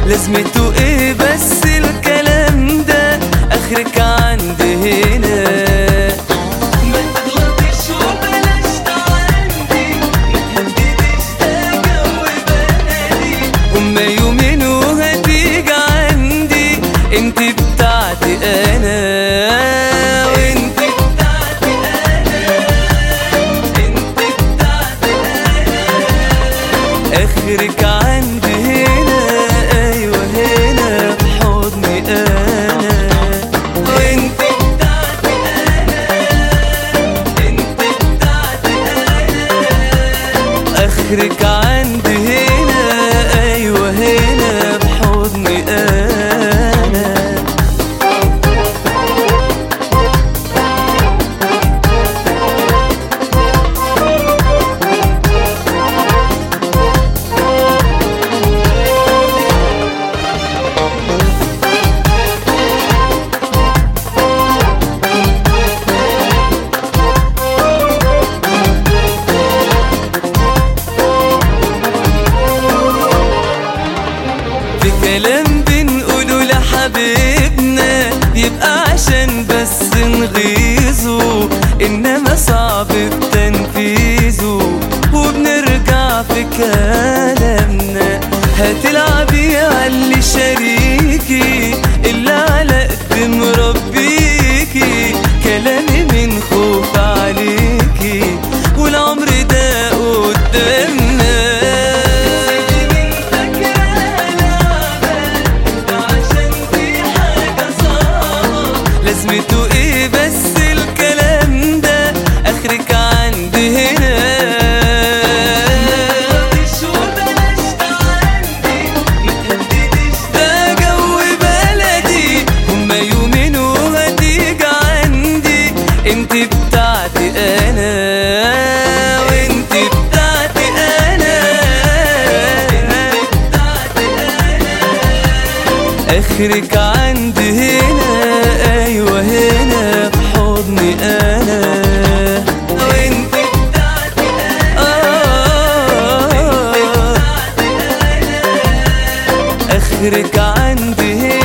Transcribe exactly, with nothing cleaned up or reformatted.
لازمته ايه بس الكلام ده؟ اخرك عندي هنا. ما تغلطيش وبلاش تعندي، ما تهدديش ده جو بلدي. هما يومين وهتيجي عندي، انت بتاعتي انا وانت بتاعتي انا، انت بتاعتي انا. اخرك عندي هنا، ايوه هنا في حضني انا. وانت بتاعتي انا، انت بتاعتي انا. اخرك عندي هنا، ايوه هنا في حضني انا. في كلام بنقوله لحبيبنا يبقى عشان بس نغيظه، انما صعب بتنفيذه وبنرجع في كلامنا. هتلعبي على شريكي اللي على قد مربيكي، كلامي من خوف عليكي والعمر ده قدامنا. لازمته ايه بس الكلام ده؟ اخرك عندي هنا. ما تغلطيش وبلاش تعندي، ما تهدديش ده جو بلدي. هما يومين وهتيجي عندي، انت بتاعتي انا وانت بتاعتي انا، انت بتاعتي انا. اخرك عندي هنا، ايوه هنا في حضني انا. وانت بتاعتي انا، انت بتاعتي انا. اخرك عندي هنا.